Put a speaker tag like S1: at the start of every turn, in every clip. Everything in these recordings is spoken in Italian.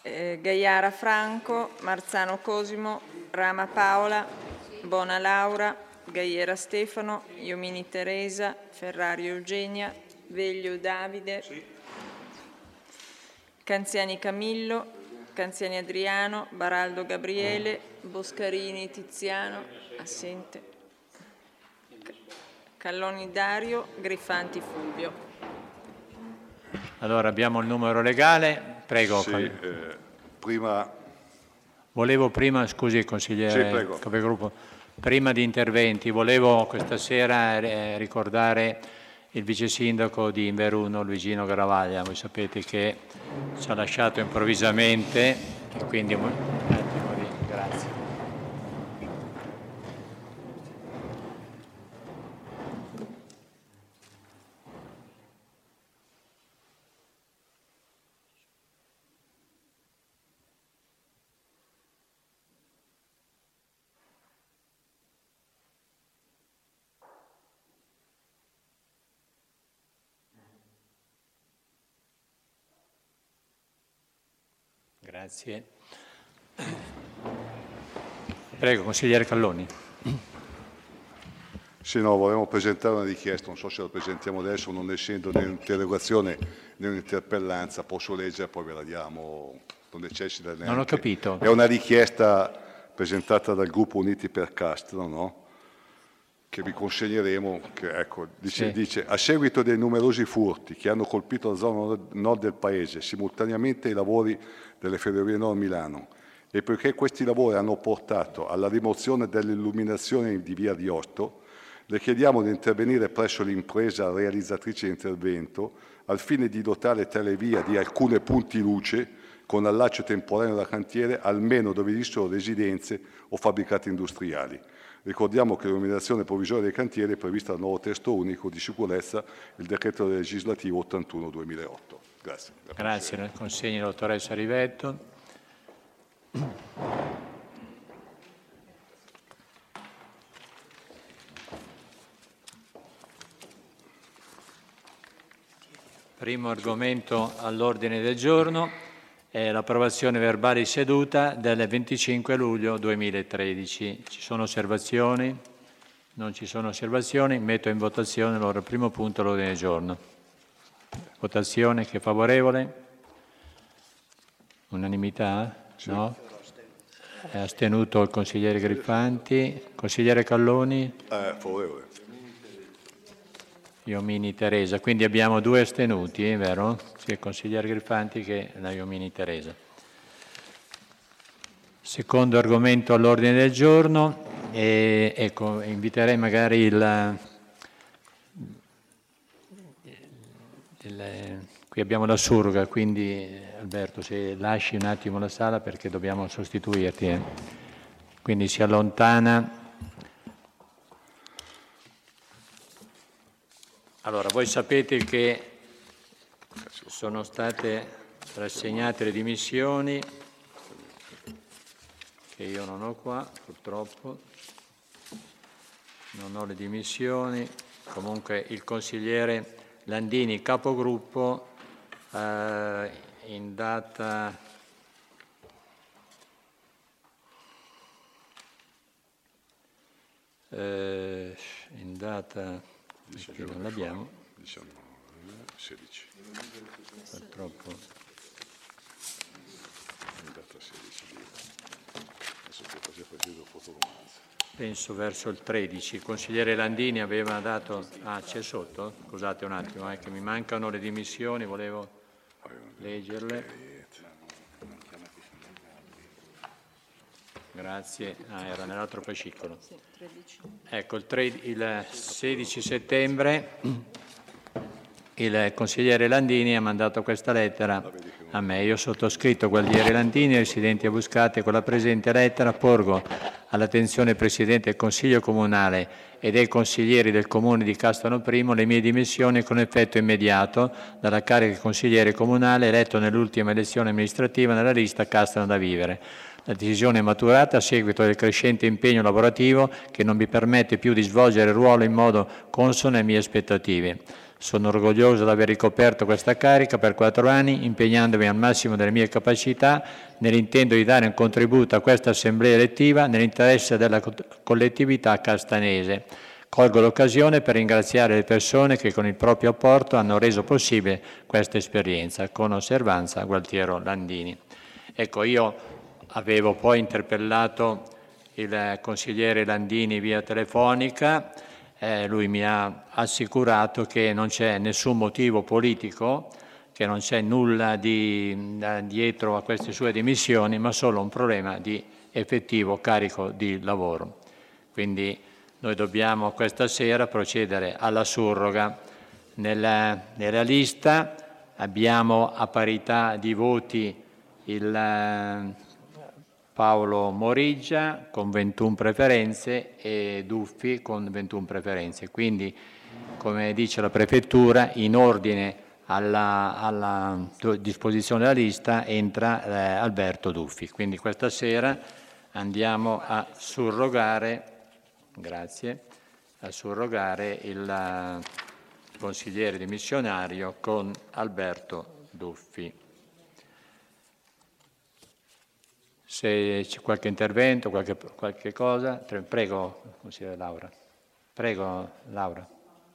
S1: Gaiara Franco, Marzano Cosimo, Rama Paola, Bona Laura, Gaiera Stefano, Iomini Teresa, Ferrario Eugenia, Veglio Davide, Canziani Camillo, Canziani Adriano, Baraldo Gabriele, Boscarini Tiziano, assente, Calloni Dario, Griffanti Fulvio.
S2: Allora abbiamo il numero legale, prego.
S3: Sì,
S2: Volevo prima, scusi consigliere Capogruppo, prima di interventi, volevo questa sera ricordare il vice sindaco di Inveruno, Luigino Garavaglia. Voi sapete che ci ha lasciato improvvisamente, e quindi un attimo di grazie. Grazie. Prego, consigliere Calloni.
S3: Sì, no, volevamo presentare una richiesta, non so se la presentiamo adesso, non essendo né un'interrogazione né un'interpellanza, posso leggere, poi ve la diamo, non necessita neanche.
S2: Non ho capito.
S3: È una richiesta presentata dal gruppo Uniti per Castro, no? Che vi consegneremo, che, ecco, dice a seguito dei numerosi furti che hanno colpito la zona nord del paese, simultaneamente ai lavori delle Ferrovie Nord Milano, e poiché questi lavori hanno portato alla rimozione dell'illuminazione di via D'Osto, le chiediamo di intervenire presso l'impresa realizzatrice intervento al fine di dotare tale via di alcune punti luce con allaccio temporaneo da cantiere, almeno dove esistono residenze o fabbricati industriali. Ricordiamo che l'illuminazione provvisoria dei cantieri è prevista dal nuovo testo unico di sicurezza, il decreto legislativo 81/2008. Grazie.
S2: Grazie, consegni la dottoressa Rivetto. Primo argomento all'ordine del giorno è l'approvazione verbale di seduta del 25 luglio 2013. Ci sono osservazioni? Non ci sono osservazioni. Metto in votazione allora il primo punto all'ordine del giorno. Votazione, chi è favorevole? Unanimità? Sì. No? È astenuto il consigliere Griffanti. Consigliere Calloni?
S3: Favorevole.
S2: Iomini Teresa. Quindi abbiamo 2 astenuti, vero? Sia il consigliere Griffanti che la Iomini Teresa. Secondo argomento all'ordine del giorno. Ecco, inviterei magari qui abbiamo la surroga, quindi Alberto se lasci un attimo la sala perché dobbiamo sostituirti. Quindi si allontana. Allora, voi sapete che sono state rassegnate le dimissioni, che io non ho qua, purtroppo. Non ho le dimissioni. Comunque il consigliere Landini, capogruppo, in data qui non l'abbiamo,
S3: 16.
S2: purtroppo. Penso verso il 13. Il consigliere Landini aveva dato... Ah, c'è sotto? Scusate un attimo, che mi mancano le dimissioni, volevo leggerle. Grazie. Ah, era nell'altro fascicolo. Ecco, il 16 settembre il consigliere Landini ha mandato questa lettera a me. Io ho sottoscritto Gualdieri Landini, residenti a Buscate, con la presente lettera porgo all'attenzione del Presidente del Consiglio Comunale e dei consiglieri del Comune di Castano I le mie dimissioni con effetto immediato dalla carica di consigliere comunale eletto nell'ultima elezione amministrativa nella lista Castano da Vivere. La decisione è maturata a seguito del crescente impegno lavorativo che non mi permette più di svolgere il ruolo in modo consono alle mie aspettative. Sono orgoglioso di aver ricoperto questa carica per 4 anni, impegnandomi al massimo delle mie capacità nell'intento di dare un contributo a questa assemblea elettiva nell'interesse della collettività castanese. Colgo l'occasione per ringraziare le persone che con il proprio apporto hanno reso possibile questa esperienza. Con osservanza, Gualtiero Landini. Ecco, io avevo poi interpellato il consigliere Landini via telefonica, lui mi ha assicurato che non c'è nessun motivo politico, che non c'è nulla dietro a queste sue dimissioni, ma solo un problema di effettivo carico di lavoro. Quindi noi dobbiamo questa sera procedere alla surroga. Nella lista abbiamo a parità di voti il Paolo Moriggia con 21 preferenze e Duffi con 21 preferenze. Quindi, come dice la Prefettura, in ordine alla disposizione della lista entra Alberto Duffi. Quindi questa sera andiamo a surrogare, il consigliere dimissionario con Alberto Duffi. Se c'è qualche intervento, qualche cosa, prego, consigliere Laura. Prego, Laura.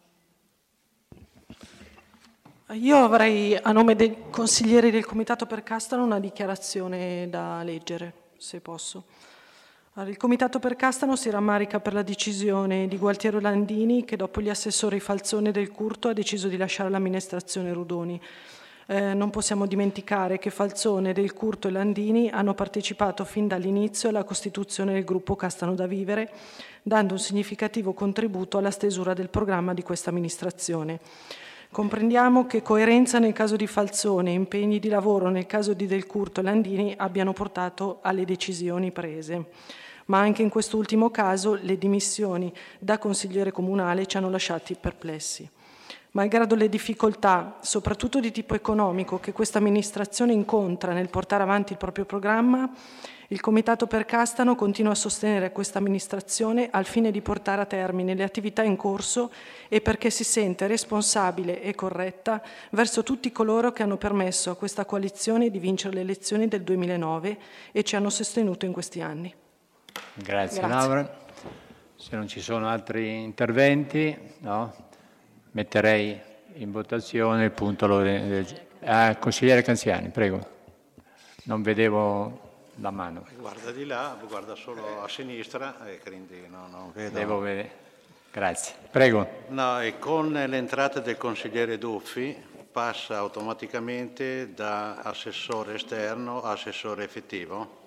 S4: Io avrei, a nome dei consiglieri del Comitato per Castano, una dichiarazione da leggere, se posso. Allora, il Comitato per Castano si rammarica per la decisione di Gualtiero Landini, che dopo gli assessori Falzone e Del Curto ha deciso di lasciare l'amministrazione Rudoni. Non possiamo dimenticare che Falzone, Del Curto e Landini hanno partecipato fin dall'inizio alla costituzione del gruppo Castano da Vivere, dando un significativo contributo alla stesura del programma di questa amministrazione. Comprendiamo che coerenza nel caso di Falzone e impegni di lavoro nel caso di Del Curto e Landini abbiano portato alle decisioni prese, ma anche in quest'ultimo caso le dimissioni da consigliere comunale ci hanno lasciati perplessi. Malgrado le difficoltà, soprattutto di tipo economico, che questa amministrazione incontra nel portare avanti il proprio programma, il Comitato per Castano continua a sostenere questa amministrazione al fine di portare a termine le attività in corso e perché si sente responsabile e corretta verso tutti coloro che hanno permesso a questa coalizione di vincere le elezioni del 2009 e ci hanno sostenuto in questi anni.
S2: Grazie. Laura. Se non ci sono altri interventi, no? Metterei in votazione il punto. Consigliere Canziani, prego. Non vedevo la mano.
S5: Guarda di là, guarda solo a sinistra e quindi non vedo.
S2: Devo vedere. Grazie. Prego.
S5: No, e con l'entrata del consigliere Duffi passa automaticamente da assessore esterno a assessore effettivo?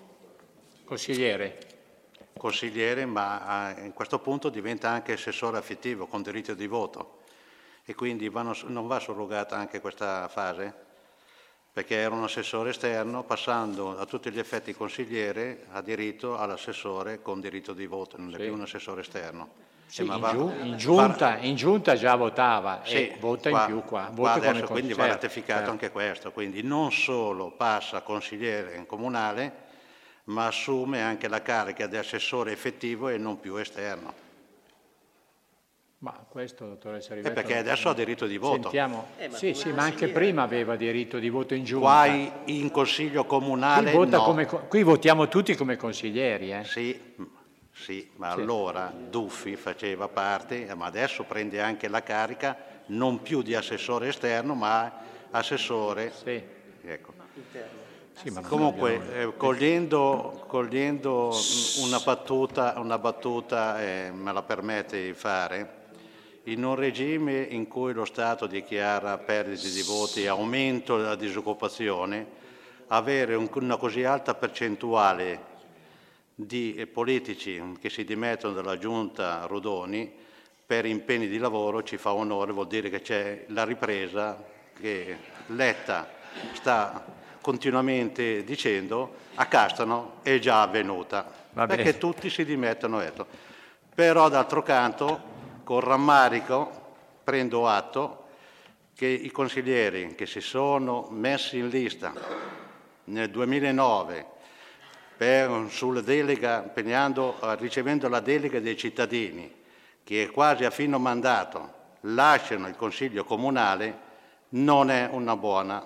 S5: Consigliere, ma in questo punto diventa anche assessore effettivo con diritto di voto. E quindi non va surrogata anche questa fase? Perché era un assessore esterno, passando a tutti gli effetti consigliere, ha diritto all'assessore con diritto di voto, non è più un assessore esterno.
S2: Sì, in giunta già votava e vota in più qua.
S5: Adesso, quindi va ratificato anche questo. Quindi non solo passa consigliere comunale, ma assume anche la carica di assessore effettivo e non più esterno.
S2: Ma questo, dottoressa Rivetto...
S5: perché adesso ha diritto di voto.
S2: Sentiamo. Sì, ma anche prima aveva diritto di voto in giunta.
S5: Qua in consiglio comunale
S2: qui votiamo tutti come consiglieri.
S5: Sì, ma allora Duffi faceva parte, ma adesso prende anche la carica non più di assessore esterno, ma assessore.
S2: Sì.
S5: Ecco.
S2: Sì, ma
S5: comunque, cogliendo una battuta me la permette di fare, in un regime in cui lo Stato dichiara perdite di voti e aumento della disoccupazione, avere una così alta percentuale di politici che si dimettono dalla giunta Rudoni per impegni di lavoro ci fa onore, vuol dire che c'è la ripresa che Letta sta continuamente dicendo a Castano è già avvenuta, perché tutti si dimettono. Però d'altro canto, con rammarico, prendo atto che i consiglieri che si sono messi in lista nel 2009 sulla delega, ricevendo la delega dei cittadini, che è quasi a fine mandato, lasciano il Consiglio Comunale non è una buona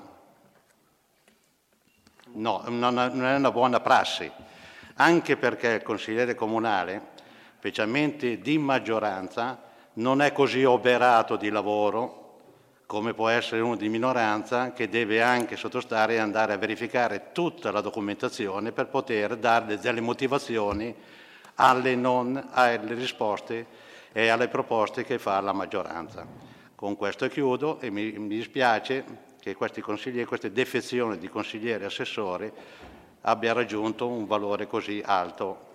S5: prassi, anche perché il consigliere comunale, specialmente di maggioranza, non è così oberato di lavoro come può essere uno di minoranza, che deve anche sottostare e andare a verificare tutta la documentazione per poter dare delle motivazioni alle risposte e alle proposte che fa la maggioranza. Con questo chiudo e mi dispiace che queste defezioni di consiglieri e assessori abbia raggiunto un valore così alto.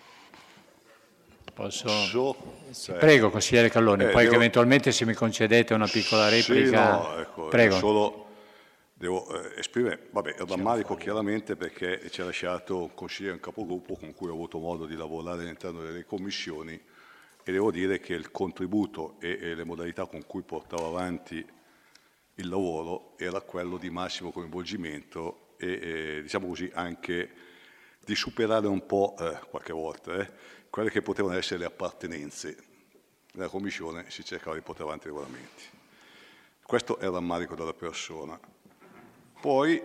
S2: Prego, consigliere Calloni, poi eventualmente se mi concedete una piccola replica. Prego.
S3: Devo esprimere il rammarico chiaramente, perché ci ha lasciato un consigliere, un capogruppo con cui ho avuto modo di lavorare all'interno delle commissioni, e devo dire che il contributo e le modalità con cui portava avanti il lavoro era quello di massimo coinvolgimento e diciamo così anche di superare un po' qualche volta quelle che potevano essere le appartenenze. Nella Commissione si cercava di portare avanti i regolamenti. Questo è il rammarico della persona. Poi,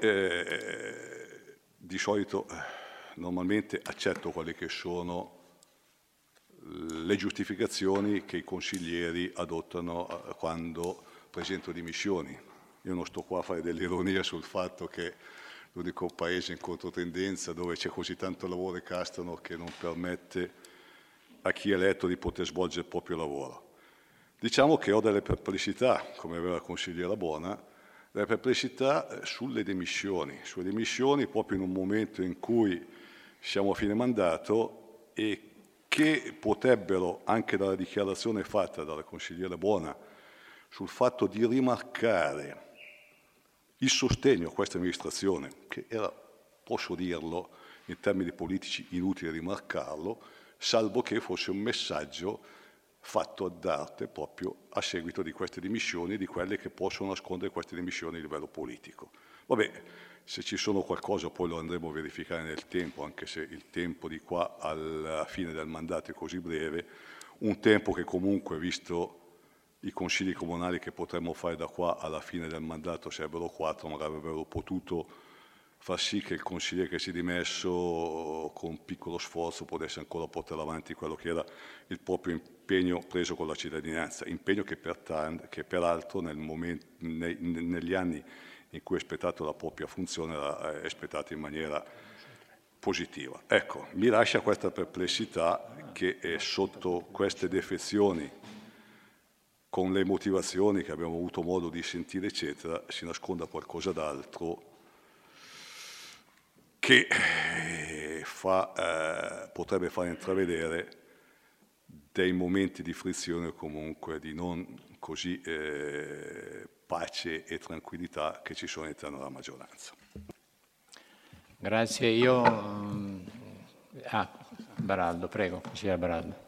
S3: di solito, normalmente accetto quelle che sono le giustificazioni che i consiglieri adottano quando presentano dimissioni. Io non sto qua a fare dell'ironia sul fatto che l'unico paese in controtendenza dove c'è così tanto lavoro e Castano che non permette a chi è eletto di poter svolgere il proprio lavoro. Diciamo che ho delle perplessità, come aveva la consigliera Bona, delle perplessità sulle dimissioni proprio in un momento in cui siamo a fine mandato e che potrebbero, anche dalla dichiarazione fatta dalla consigliera Bona, sul fatto di rimarcare il sostegno a questa amministrazione, che era, posso dirlo, in termini politici inutile rimarcarlo, salvo che fosse un messaggio fatto ad arte proprio a seguito di queste dimissioni e di quelle che possono nascondere queste dimissioni a livello politico. Vabbè, se ci sono qualcosa poi lo andremo a verificare nel tempo, anche se il tempo di qua alla fine del mandato è così breve, un tempo che comunque, visto i consigli comunali che potremmo fare da qua alla fine del mandato, sarebbero 4, magari avrebbero potuto far sì che il consigliere che si è dimesso con piccolo sforzo potesse ancora portare avanti quello che era il proprio impegno preso con la cittadinanza, impegno che peraltro negli anni in cui ha espletato la propria funzione l'ha espletato in maniera positiva. Ecco, mi lascia questa perplessità che sotto queste defezioni, con le motivazioni che abbiamo avuto modo di sentire, eccetera, si nasconda qualcosa d'altro che potrebbe far intravedere dei momenti di frizione o comunque di non così pace e tranquillità che ci sono all'interno della maggioranza.
S2: Grazie. Baraldo, prego, consigliere Baraldo.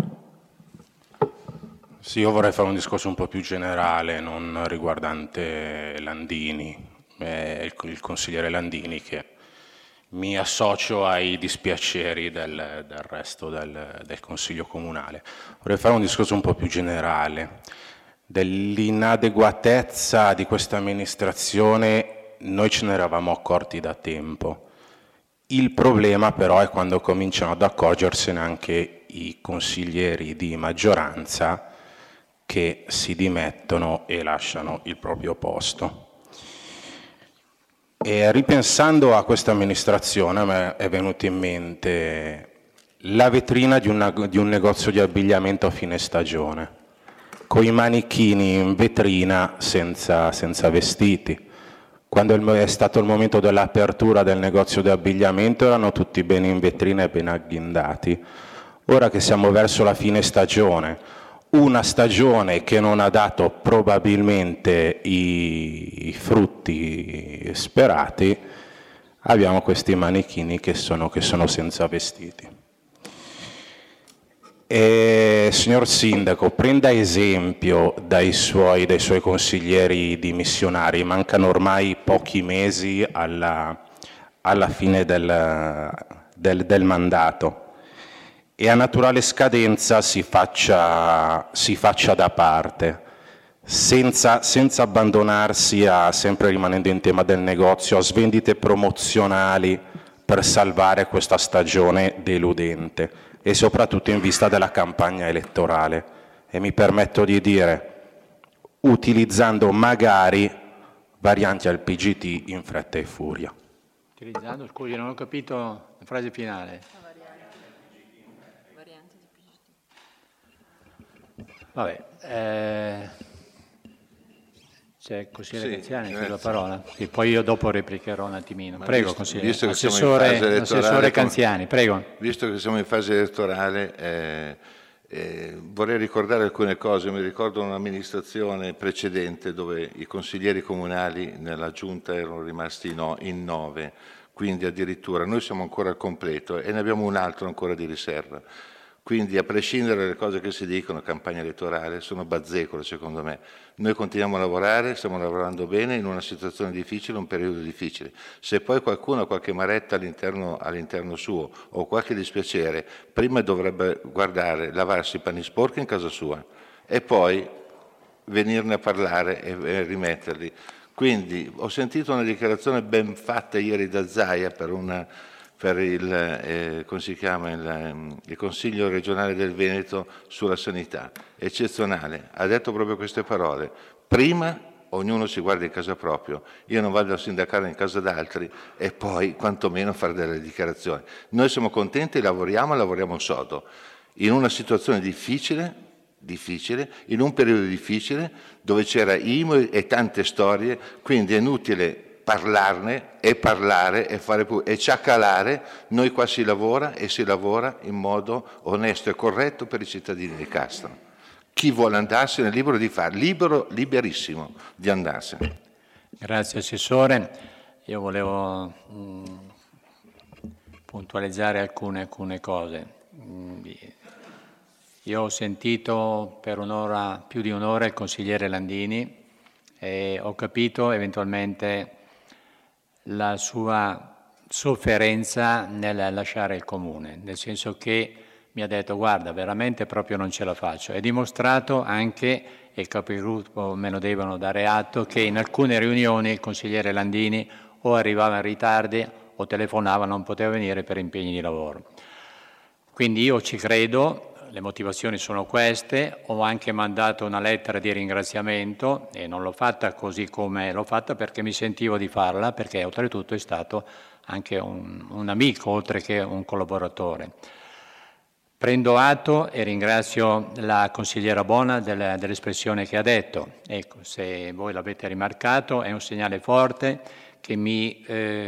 S6: Sì, io vorrei fare un discorso un po' più generale, non riguardante Landini, il consigliere Landini, che mi associo ai dispiaceri del resto del Consiglio Comunale. Vorrei fare un discorso un po' più generale. Dell'inadeguatezza di questa amministrazione noi ce ne eravamo accorti da tempo. Il problema però è quando cominciano ad accorgersene anche i consiglieri di maggioranza che si dimettono e lasciano il proprio posto. E ripensando a questa amministrazione a me è venuta in mente la vetrina di un negozio di abbigliamento a fine stagione, con i manichini in vetrina senza vestiti. Quando è stato il momento dell'apertura del negozio di abbigliamento erano tutti bene in vetrina e ben agghindati. Ora che siamo verso la fine stagione, una stagione che non ha dato probabilmente i frutti sperati, abbiamo questi manichini che sono senza vestiti. E, signor Sindaco, prenda esempio dai suoi consiglieri dimissionari, mancano ormai pochi mesi alla fine del mandato. E a naturale scadenza si faccia da parte senza abbandonarsi sempre rimanendo in tema del negozio, a svendite promozionali per salvare questa stagione deludente e soprattutto in vista della campagna elettorale. E mi permetto di dire, utilizzando magari varianti al PGT in fretta e furia.
S2: Utilizzando, scusi, non ho capito la frase finale. Vabbè, c'è consigliere Canziani che la parola, e poi io dopo replicherò un attimino. Prego, consigliere. Assessore Canziani, prego.
S7: Visto che siamo in fase elettorale, vorrei ricordare alcune cose. Mi ricordo un'amministrazione precedente dove i consiglieri comunali nella giunta erano rimasti in 9, quindi addirittura noi siamo ancora al completo e ne abbiamo un altro ancora di riserva. Quindi, a prescindere dalle cose che si dicono, campagna elettorale, sono bazzecole secondo me. Noi continuiamo a lavorare, stiamo lavorando bene in una situazione difficile, un periodo difficile. Se poi qualcuno ha qualche maretta all'interno suo o qualche dispiacere, prima dovrebbe guardare, lavarsi i panni sporchi in casa sua e poi venirne a parlare e rimetterli. Quindi ho sentito una dichiarazione ben fatta ieri da Zaia per il Consiglio regionale del Veneto sulla sanità, eccezionale. Ha detto proprio queste parole: prima ognuno si guarda in casa proprio, io non vado a sindacare in casa d'altri e poi quantomeno fare delle dichiarazioni. Noi siamo contenti, lavoriamo sodo, in una situazione difficile, in un periodo difficile, dove c'era IMU e tante storie, quindi è inutile parlarne e parlare e ciacalare. Noi qua si lavora e si lavora in modo onesto e corretto per i cittadini di Castro. Chi vuole andarsene è libero di fare, liberissimo di andarsene.
S2: Grazie Assessore. Io volevo puntualizzare alcune cose. Io ho sentito per più di un'ora il consigliere Landini e ho capito eventualmente la sua sofferenza nel lasciare il comune, nel senso che mi ha detto: guarda, veramente proprio non ce la faccio. È dimostrato anche, e i capigruppo me lo devono dare atto, che in alcune riunioni il consigliere Landini o arrivava in ritardo o telefonava, non poteva venire per impegni di lavoro. Quindi io ci credo. Le motivazioni sono queste, ho anche mandato una lettera di ringraziamento e non l'ho fatta così come l'ho fatta perché mi sentivo di farla, perché oltretutto è stato anche un amico oltre che un collaboratore. Prendo atto e ringrazio la consigliera Bona dell'espressione che ha detto. Ecco, se voi l'avete rimarcato, è un segnale forte che mi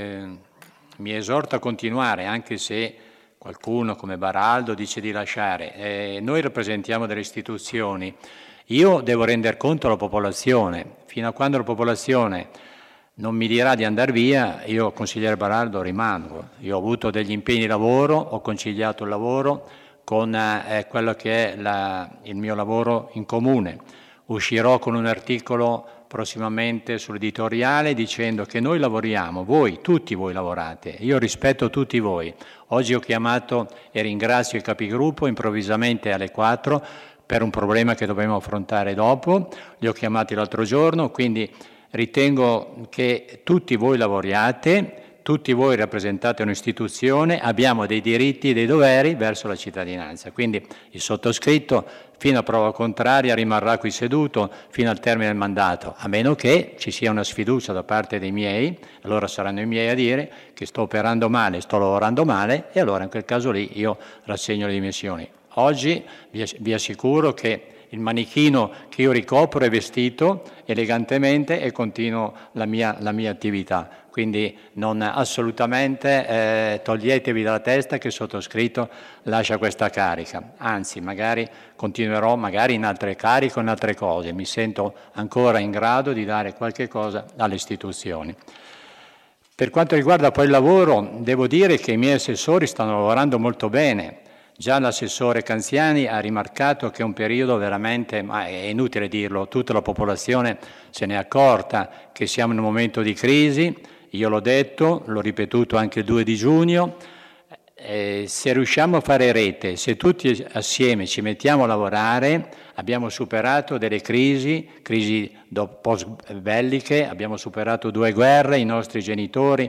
S2: esorta a continuare, anche se qualcuno come Baraldo dice di lasciare. Noi rappresentiamo delle istituzioni. Io devo rendere conto alla popolazione. Fino a quando la popolazione non mi dirà di andare via, io, consigliere Baraldo, rimango. Io ho avuto degli impegni di lavoro, ho conciliato il lavoro con quello che è il mio lavoro in comune. Uscirò con un articolo prossimamente sull'editoriale dicendo che noi lavoriamo, voi, tutti voi lavorate, io rispetto tutti voi. Oggi ho chiamato e ringrazio i capigruppo improvvisamente alle 4 per un problema che dobbiamo affrontare dopo, li ho chiamati l'altro giorno, quindi ritengo che tutti voi lavoriate, tutti voi rappresentate un'istituzione, abbiamo dei diritti e dei doveri verso la cittadinanza. Quindi il sottoscritto, fino a prova contraria, rimarrà qui seduto fino al termine del mandato, a meno che ci sia una sfiducia da parte dei miei, allora saranno i miei a dire che sto operando male, sto lavorando male, e allora in quel caso lì io rassegno le dimissioni. Oggi vi assicuro che il manichino che io ricopro è vestito elegantemente e continuo la mia attività. Quindi non assolutamente toglietevi dalla testa che il sottoscritto lascia questa carica. Anzi, magari continuerò magari in altre cariche o in altre cose. Mi sento ancora in grado di dare qualche cosa alle istituzioni. Per quanto riguarda poi il lavoro, devo dire che i miei assessori stanno lavorando molto bene. Già l'assessore Canziani ha rimarcato che è un periodo veramente, ma è inutile dirlo, tutta la popolazione se n'è accorta che siamo in un momento di crisi. Io l'ho detto, l'ho ripetuto anche il 2 di giugno, se riusciamo a fare rete, se tutti assieme ci mettiamo a lavorare, abbiamo superato delle crisi post-belliche, abbiamo superato 2 guerre, i nostri genitori,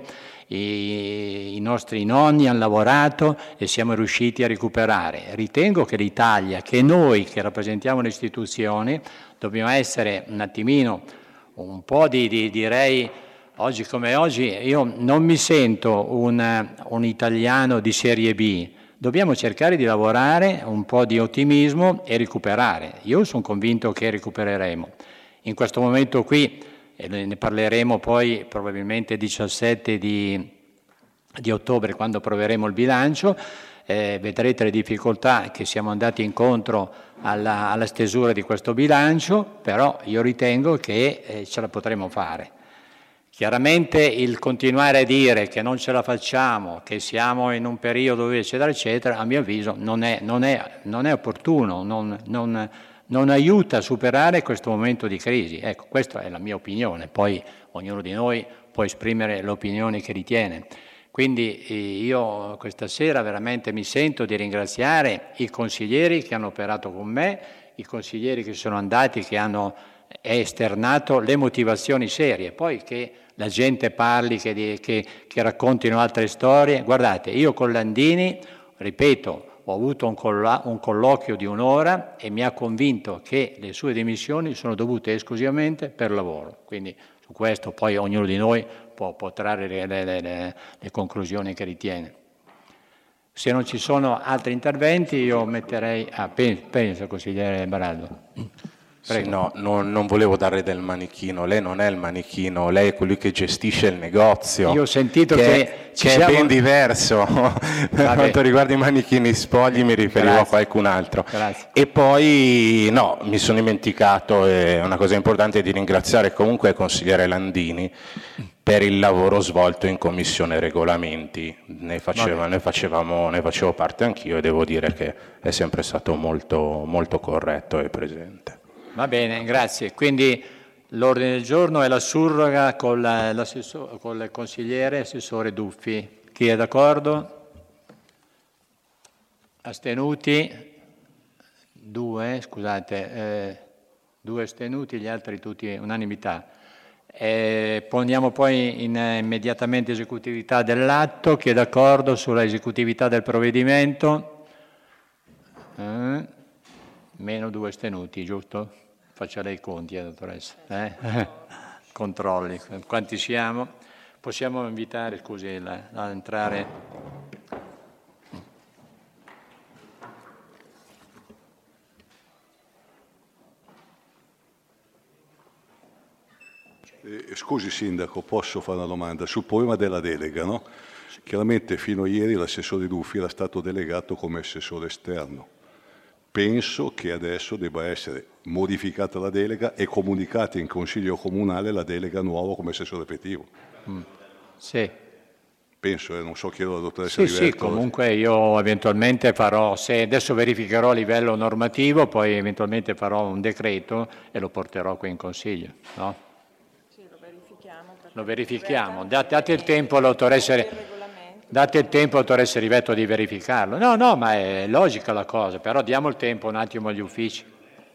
S2: i nostri nonni hanno lavorato e siamo riusciti a recuperare. Ritengo che l'Italia, che noi che rappresentiamo le istituzioni, dobbiamo essere un attimino, un po' direi, oggi come oggi, io non mi sento un italiano di serie B, dobbiamo cercare di lavorare, un po' di ottimismo e recuperare. Io sono convinto che recupereremo. In questo momento qui, e ne parleremo poi probabilmente il 17 di ottobre quando approveremo il bilancio, vedrete le difficoltà che siamo andati incontro alla stesura di questo bilancio, però io ritengo che ce la potremo fare. Chiaramente il continuare a dire che non ce la facciamo, che siamo in un periodo dove eccetera eccetera, a mio avviso non è opportuno, non aiuta a superare questo momento di crisi. Ecco, questa è la mia opinione, poi ognuno di noi può esprimere le opinioni che ritiene. Quindi io questa sera veramente mi sento di ringraziare i consiglieri che hanno operato con me, i consiglieri che sono andati, che hanno esternato le motivazioni serie, poi che la gente parli, che raccontino altre storie. Guardate, io con Landini, ripeto, ho avuto un colloquio di 1 ora e mi ha convinto che le sue dimissioni sono dovute esclusivamente per lavoro. Quindi su questo poi ognuno di noi può trarre le conclusioni che ritiene. Se non ci sono altri interventi io metterei... penso, consigliere Baraldo.
S6: Sì, no, non volevo dare del manichino, lei non è il manichino, lei è colui che gestisce il negozio.
S2: Io ho sentito che
S6: è ben diverso. Per quanto riguarda i manichini spogli mi riferivo a qualcun altro.
S2: Grazie.
S6: E poi no, mi sono dimenticato, è una cosa importante, di ringraziare comunque il consigliere Landini per il lavoro svolto in commissione regolamenti. Ne facevo parte anch'io e devo dire che è sempre stato molto, molto corretto e presente.
S2: Va bene, grazie. Quindi l'ordine del giorno è la surroga con il consigliere assessore Duffi. Chi è d'accordo? Astenuti? 2, scusate, 2 astenuti, gli altri tutti unanimità. Poniamo poi in immediatamente esecutività dell'atto. Chi è d'accordo sulla esecutività del provvedimento? Meno 2 astenuti, giusto? Faccia lei i conti, dottoressa. Controlli. Quanti siamo? Possiamo invitare, scusi, a entrare.
S3: Scusi Sindaco, posso fare una domanda sul problema della delega, no? Chiaramente fino a ieri l'assessore Duffi era stato delegato come assessore esterno. Penso che adesso debba essere modificata la delega e comunicata in Consiglio Comunale la delega nuova come assessore effettivo.
S2: Sì.
S3: Penso, non so, chiedo alla dottoressa
S2: Sì,
S3: Riverto.
S2: sì, comunque io eventualmente farò, se adesso verificherò a livello normativo, poi eventualmente farò un decreto e lo porterò qui in Consiglio, no?
S1: Sì, lo verifichiamo.
S2: Lo verifichiamo, date il tempo all'autoressa. Date il tempo al dottoressa Rivetto di verificarlo. No, ma è logica la cosa, però diamo il tempo un attimo agli uffici.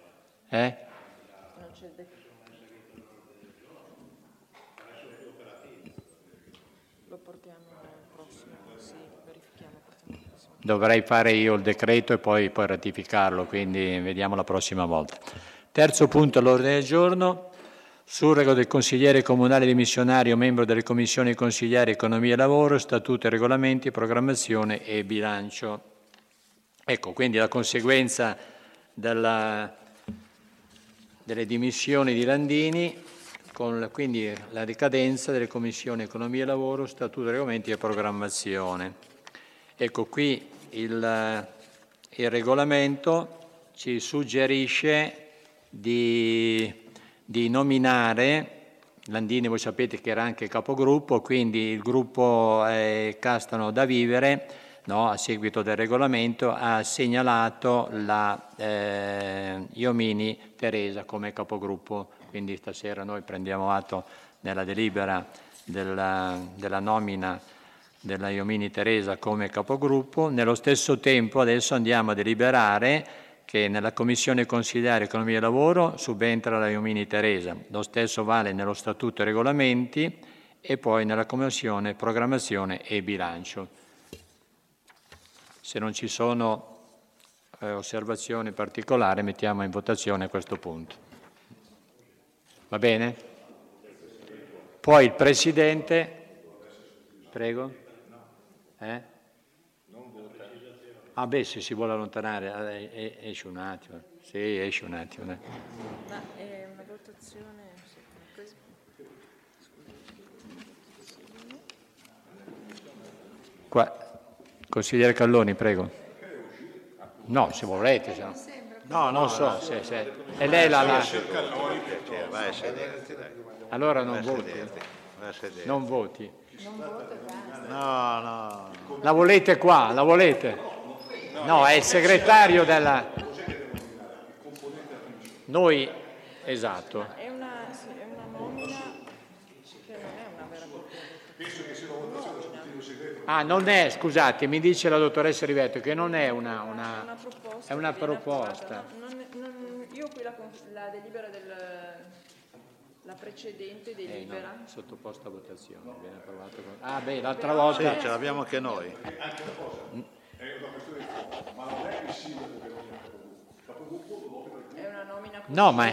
S1: Lo portiamo al prossimo, sì, verifichiamo.
S2: Dovrei fare io il decreto e poi ratificarlo, quindi vediamo la prossima volta. Terzo punto all'ordine del giorno. Surroga del consigliere comunale dimissionario, membro delle commissioni consigliari Economia e Lavoro, Statuto e Regolamenti, Programmazione e Bilancio. Ecco, quindi la conseguenza delle dimissioni di Landini, con quindi la decadenza delle commissioni Economia e Lavoro, Statuto e Regolamenti e Programmazione. Ecco, qui il regolamento ci suggerisce di nominare, Landini voi sapete che era anche capogruppo, quindi il gruppo Castano da Vivere, no, a seguito del regolamento, ha segnalato la Iomini Teresa come capogruppo, quindi stasera noi prendiamo atto nella delibera della nomina della Iomini Teresa come capogruppo. Nello stesso tempo adesso andiamo a deliberare che nella Commissione Consigliare Economia e Lavoro subentra la Iomini Teresa. Lo stesso vale nello Statuto e Regolamenti e poi nella Commissione Programmazione e Bilancio. Se non ci sono osservazioni particolari, mettiamo in votazione questo punto. Va bene? Poi il Presidente... Prego? Ah beh, se si vuole allontanare, esce un attimo. Sì, esce un attimo.
S1: Ma è una votazione...
S2: Qua. Consigliere Calloni, prego. No, se volete. Se no.
S5: No,
S2: non so. Se. E lei la...
S5: Vai a sederti, dai.
S2: Allora non voti.
S5: Vai a sederti.
S2: Non voti.
S5: No.
S2: La volete qua? La volete? No, è il segretario della... Noi, esatto.
S1: È una nomina che non è una vera proposta.
S2: Ah, non è, scusate, mi dice la dottoressa Rivetto che non è una
S1: proposta.
S2: è una proposta.
S1: Io qui la delibera la precedente delibera.
S2: No, sottoposta a votazione, viene approvato. Ah beh, l'altra volta...
S5: Sì, ce l'abbiamo anche noi.
S1: È una nomina
S2: No, ma...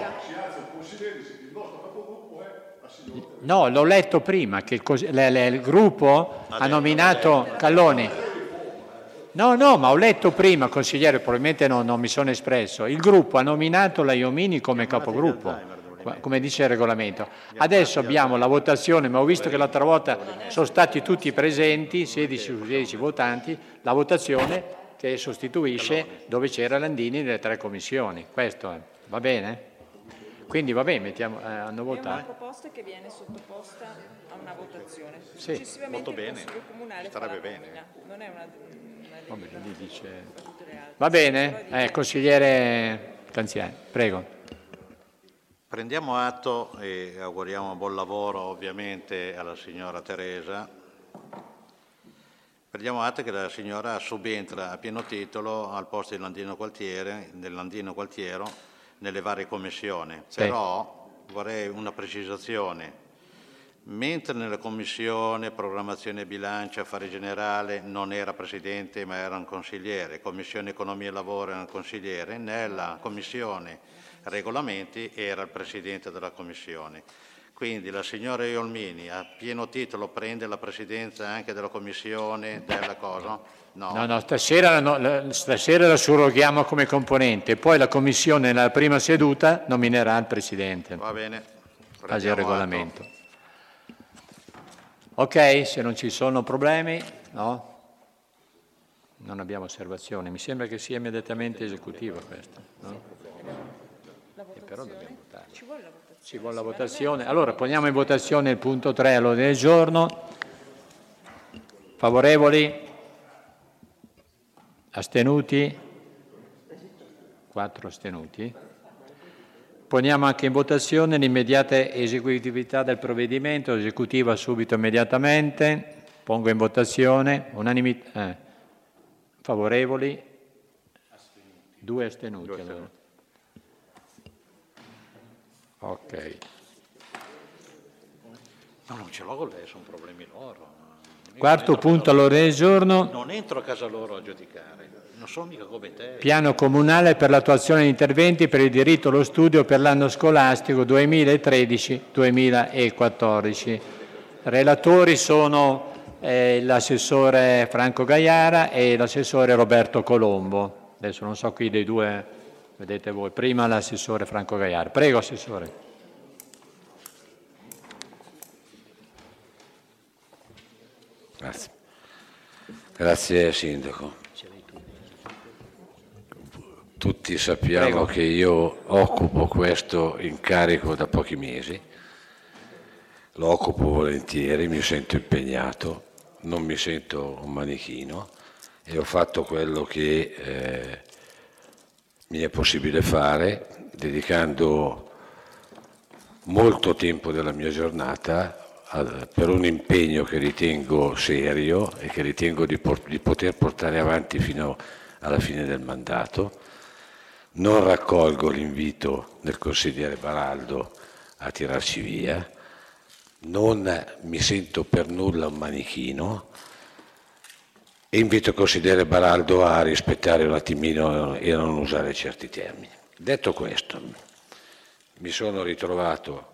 S2: No, l'ho letto prima, che il gruppo ha nominato Calloni. No, ma ho letto prima, consigliere, probabilmente non mi sono espresso. Il gruppo ha nominato la Iomini come capogruppo, come dice il regolamento. Adesso abbiamo la votazione, ma ho visto che l'altra volta sono stati tutti presenti, 16 su 16 votanti, la votazione che sostituisce dove c'era Landini nelle 3 commissioni. Questo è. Va bene? Quindi va bene, hanno
S1: È
S2: votato.
S1: una proposta che viene sottoposta a una votazione.
S2: Sì,
S1: Successivamente
S5: molto
S1: il
S5: bene.
S1: Consiglio Comunale
S5: Starebbe
S1: farà la
S5: bene.
S1: nomina. Non è una
S2: Vabbè, lì dice...
S1: per tutte le altre.
S2: Va bene? Consigliere Canziani, prego.
S5: Prendiamo atto e auguriamo un buon lavoro ovviamente alla signora Teresa. Prendiamo atto che la signora subentra a pieno titolo al posto del Landino Gualtiero nelle varie commissioni.
S2: Sì.
S5: Però vorrei una precisazione. Mentre nella Commissione Programmazione e Bilancio Affari Generali non era Presidente ma era un consigliere, Commissione Economia e Lavoro era un consigliere, nella Commissione Regolamenti era il Presidente della Commissione. Quindi la signora Iolmini a pieno titolo prende la Presidenza anche della Commissione, della cosa?
S2: No, stasera la surroghiamo come componente, poi la Commissione nella prima seduta nominerà il Presidente.
S5: Va bene.
S2: Base al regolamento. Ok, se non ci sono problemi, no? Non abbiamo osservazioni. Mi sembra che sia immediatamente esecutiva questa. No? Però dobbiamo votare. Ci vuole la votazione. Allora poniamo in votazione il punto 3 all'ordine del giorno. Favorevoli? Astenuti? 4 astenuti. Poniamo anche in votazione l'immediata esecutività del provvedimento, esecutiva subito immediatamente. Pongo in votazione, unanimità. Favorevoli? 2 astenuti. Allora. Ok.
S5: No, non ce l'ho con lei, sono problemi loro.
S2: Quarto punto all'ordine del giorno.
S5: Non entro a casa loro a giudicare, non sono mica come te.
S2: Piano comunale per l'attuazione di interventi per il diritto allo studio per l'anno scolastico 2013-2014. Relatori sono l'assessore Franco Gaiara e l'assessore Roberto Colombo. Adesso non so qui dei due, vedete voi. Prima l'assessore Franco Gaiara. Prego, assessore.
S8: Grazie. Grazie Sindaco. Tutti sappiamo che io occupo questo incarico da pochi mesi, lo occupo volentieri, mi sento impegnato, non mi sento un manichino e ho fatto quello che mi è possibile fare, dedicando molto tempo della mia giornata per un impegno che ritengo serio e che ritengo di poter portare avanti fino alla fine del mandato. Non raccolgo l'invito del consigliere Baraldo a tirarci via, non mi sento per nulla un manichino e invito il consigliere Baraldo a rispettare un attimino e a non usare certi termini. Detto questo, mi sono ritrovato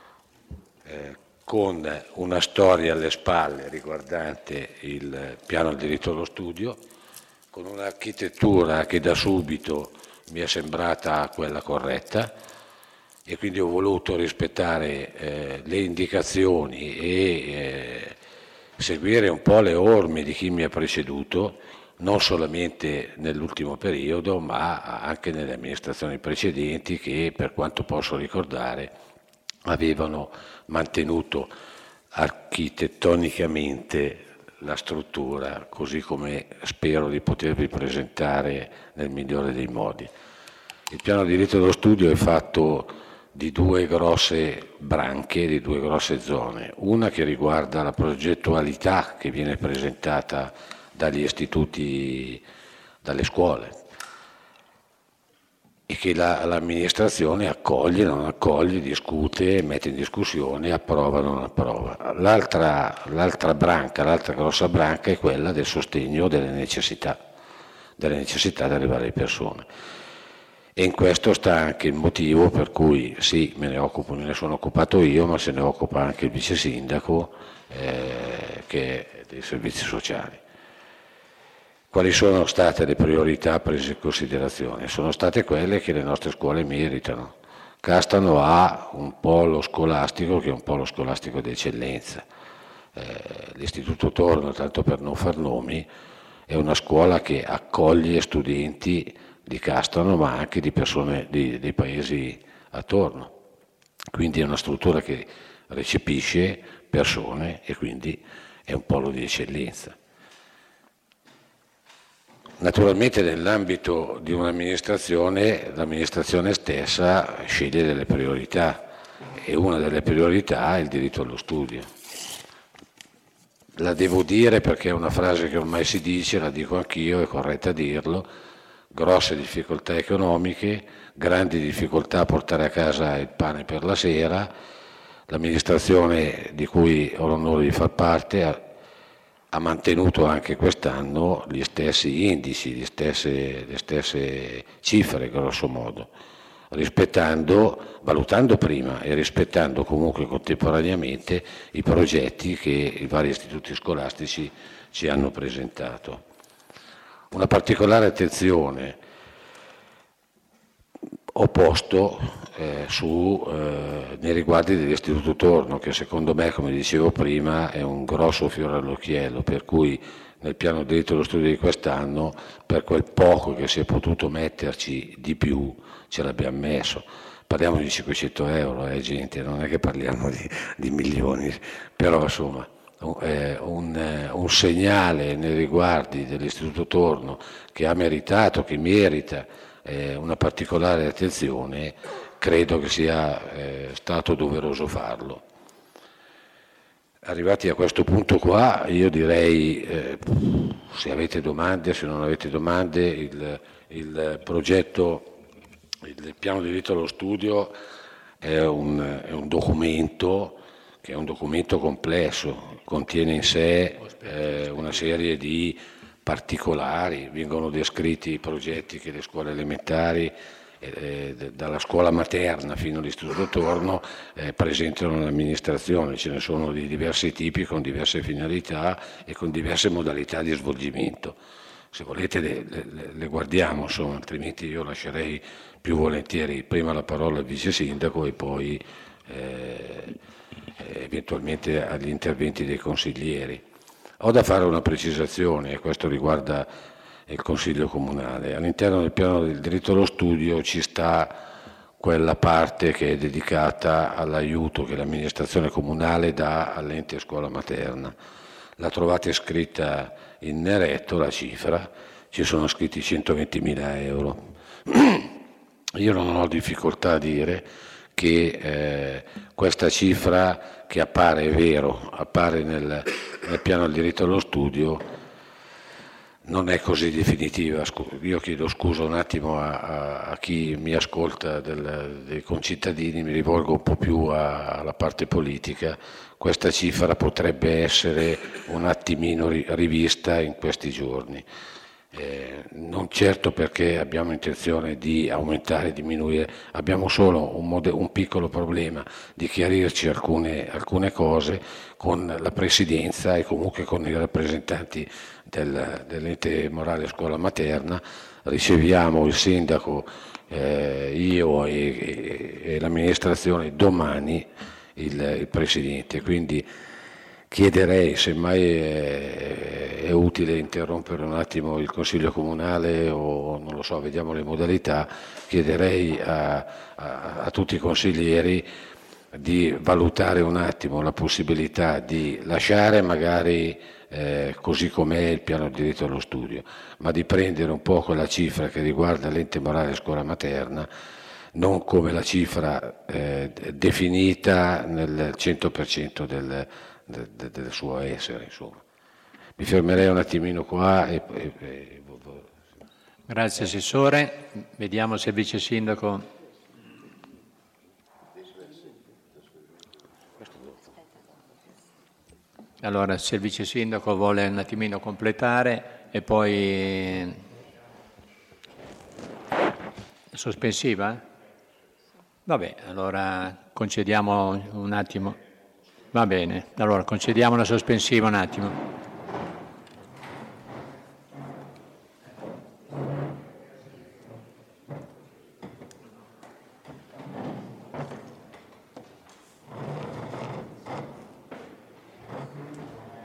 S8: con una storia alle spalle riguardante il piano del diritto allo studio, con un'architettura che da subito mi è sembrata quella corretta e quindi ho voluto rispettare le indicazioni e seguire un po' le orme di chi mi ha preceduto, non solamente nell'ultimo periodo, ma anche nelle amministrazioni precedenti che, per quanto posso ricordare, avevano mantenuto architettonicamente la struttura, così come spero di potervi presentare nel migliore dei modi. Il piano di diritto dello studio è fatto di due grosse branche, di due grosse zone. Una che riguarda la progettualità che viene presentata dagli istituti, dalle scuole, e che l'amministrazione accoglie, non accoglie, discute, mette in discussione, approva, non approva. L'altra branca, l'altra grossa branca è quella del sostegno delle necessità di arrivare alle persone. E in questo sta anche il motivo per cui sì, me ne sono occupato io, ma se ne occupa anche il vice sindaco che è dei servizi sociali. Quali sono state le priorità prese in considerazione? Sono state quelle che le nostre scuole meritano. Castano ha un polo scolastico che è un polo scolastico di eccellenza. L'Istituto Torno, tanto per non far nomi, è una scuola che accoglie studenti di Castano ma anche di persone dei paesi attorno. Quindi è una struttura che recepisce persone e quindi è un polo di eccellenza. Naturalmente nell'ambito di un'amministrazione, l'amministrazione stessa sceglie delle priorità e una delle priorità è il diritto allo studio. La devo dire perché è una frase che ormai si dice, la dico anch'io, è corretta dirlo: grosse difficoltà economiche, grandi difficoltà a portare a casa il pane per la sera. L'amministrazione di cui ho l'onore di far parte ha mantenuto anche quest'anno gli stessi indici, le stesse cifre, grosso modo, valutando prima e rispettando comunque contemporaneamente i progetti che i vari istituti scolastici ci hanno presentato. Una particolare attenzione ho posto nei riguardi dell'Istituto Torno, che secondo me, come dicevo prima, è un grosso fiore all'occhiello, per cui nel piano diritto allo studio di quest'anno, per quel poco che si è potuto metterci di più, ce l'abbiamo messo. Parliamo di 500 euro, gente, non è che parliamo di milioni, però insomma un segnale nei riguardi dell'Istituto Torno che ha meritato, che merita una particolare attenzione, credo che sia stato doveroso farlo. Arrivati a questo punto qua, io direi, se avete domande, se non avete domande, il progetto, il piano di diritto allo studio è un documento che è un documento complesso, contiene in sé una serie di particolari, vengono descritti i progetti che le scuole elementari, dalla scuola materna fino all'Istituto Torno, presentano all'amministrazione. Ce ne sono di diversi tipi, con diverse finalità e con diverse modalità di svolgimento. Se volete le guardiamo, insomma, altrimenti io lascerei più volentieri prima la parola al vice sindaco e poi eventualmente agli interventi dei consiglieri. Ho da fare una precisazione, e questo riguarda il Consiglio Comunale. All'interno del piano del diritto allo studio ci sta quella parte che è dedicata all'aiuto che l'amministrazione comunale dà all'ente scuola materna. La trovate scritta in neretto, la cifra, ci sono scritti 120.000 euro. Io non ho difficoltà a dire che questa cifra che appare, è vero, appare nel piano del diritto allo studio, non è così definitiva. Io chiedo scusa un attimo a chi mi ascolta dei concittadini, mi rivolgo un po' più alla parte politica. Questa cifra potrebbe essere un attimino rivista in questi giorni. Non certo perché abbiamo intenzione di aumentare, diminuire, abbiamo solo un piccolo problema di chiarirci alcune cose con la Presidenza e comunque con i rappresentanti dell'ente morale scuola materna. Riceviamo il sindaco, io e l'amministrazione domani il Presidente, quindi chiederei, semmai è utile interrompere un attimo il Consiglio Comunale o non lo so, vediamo le modalità, chiederei a tutti i consiglieri di valutare un attimo la possibilità di lasciare magari così com'è il piano di diritto allo studio, ma di prendere un po' quella cifra che riguarda l'ente morale scuola materna, non come la cifra definita nel 100% del suo essere, insomma. Mi fermerei un attimino qua
S2: Grazie Assessore, vediamo se il Vice Sindaco. Allora, se il Vice Sindaco vuole un attimino completare e poi sospensiva? Vabbè, allora concediamo un attimo. Va bene, allora concediamo la sospensiva un attimo.